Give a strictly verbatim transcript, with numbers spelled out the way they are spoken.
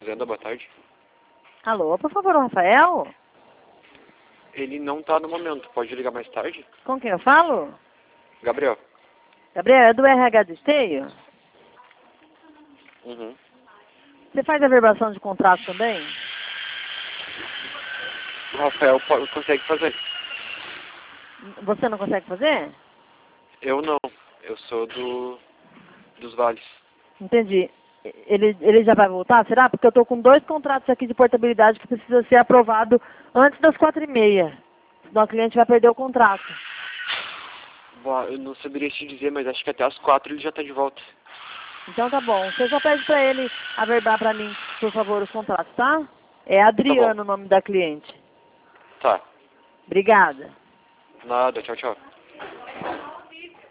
Fazenda, boa tarde. Alô, por favor, o Rafael? Ele não tá no momento, pode ligar mais tarde? Com quem eu falo? Gabriel. Gabriel, é do R H do Esteio? Uhum. Você faz a verbação de contrato também? O Rafael pode, consegue fazer. Você não consegue fazer? Eu não, eu sou do dos vales. Entendi. Ele, ele já vai voltar, será? Porque eu tô com dois contratos aqui de portabilidade que precisa ser aprovado antes das quatro e meia. Senão o cliente vai perder o contrato. Vá, eu não saberia te dizer, mas acho que até às quatro ele já tá de volta. Então tá bom. Você só pede pra ele averbar pra mim, por favor, os contratos, tá? É Tá Adriano bom. o nome da cliente. Tá. Obrigada. Nada, tchau, tchau.